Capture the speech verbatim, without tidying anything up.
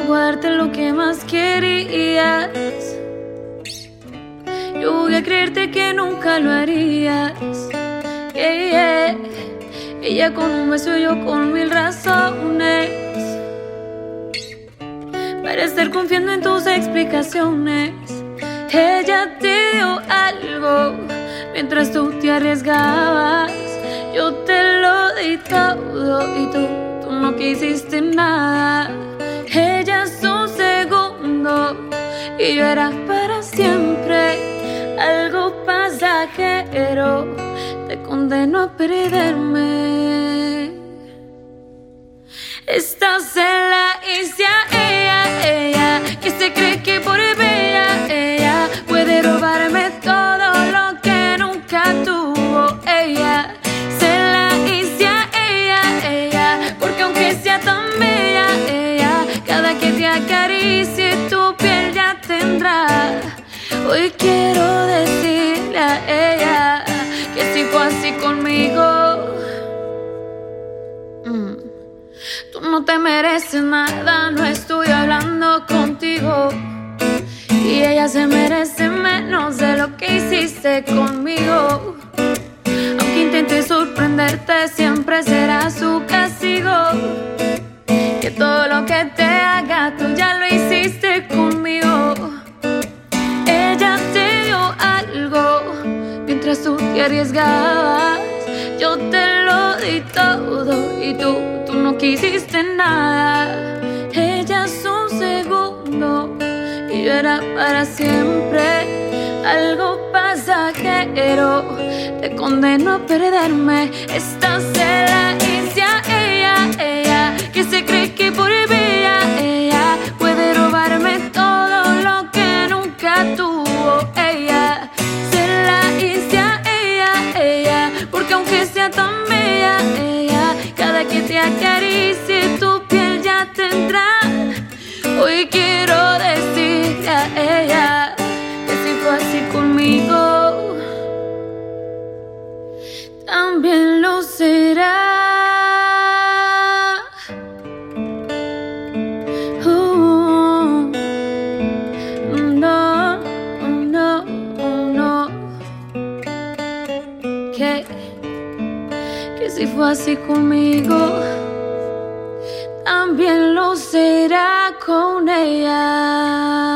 guardarte lo que más querías. Yo voy a creerte que nunca lo harías. Yeah, yeah. Ella con un beso y yo con mil razones para estar confiando en tus explicaciones. Ella te dio algo mientras tú te arriesgabas. Yo te lo di todo y tú, tú no quisiste nada. Ella es un segundo y yo era para siempre. Algo pasajero, te condeno a perderme. Estás en la isla, ella, ella, que se cree que por bella, ella puede robarme todo lo que nunca tuvo. Ella es en la isla, ella, ella, porque aunque sea tan bella, ella, cada que te acaricie tu piel ya tendrá. Hoy quiero decirle a ella que si fue así conmigo, mm, tú no te mereces nada, no estoy hablando contigo. Y ella se merece menos de lo que hiciste conmigo. Aunque intente sorprenderte, siempre será su castigo. Que todo lo que te haga, tú ya lo hiciste conmigo. Ella te dio algo mientras tú te arriesgabas. Yo te lo di todo y tú, tú no quisiste nada. Ella es un segundo y yo era para siempre. Algo pasajero, te condeno a perderme. Estás en la isla, ella, ella, que se cree que por bella, ella puede robarme todo lo que nunca tuvo. Ella es en la isla, ella, ella, porque aunque sea tan bella, ella, cada que te acaricie tu piel ya tendrá. Hoy quiero decirle a ella que si fue así conmigo, también lo será. Uh, no, no, no. Que, que si fue así conmigo, también lo será con ella.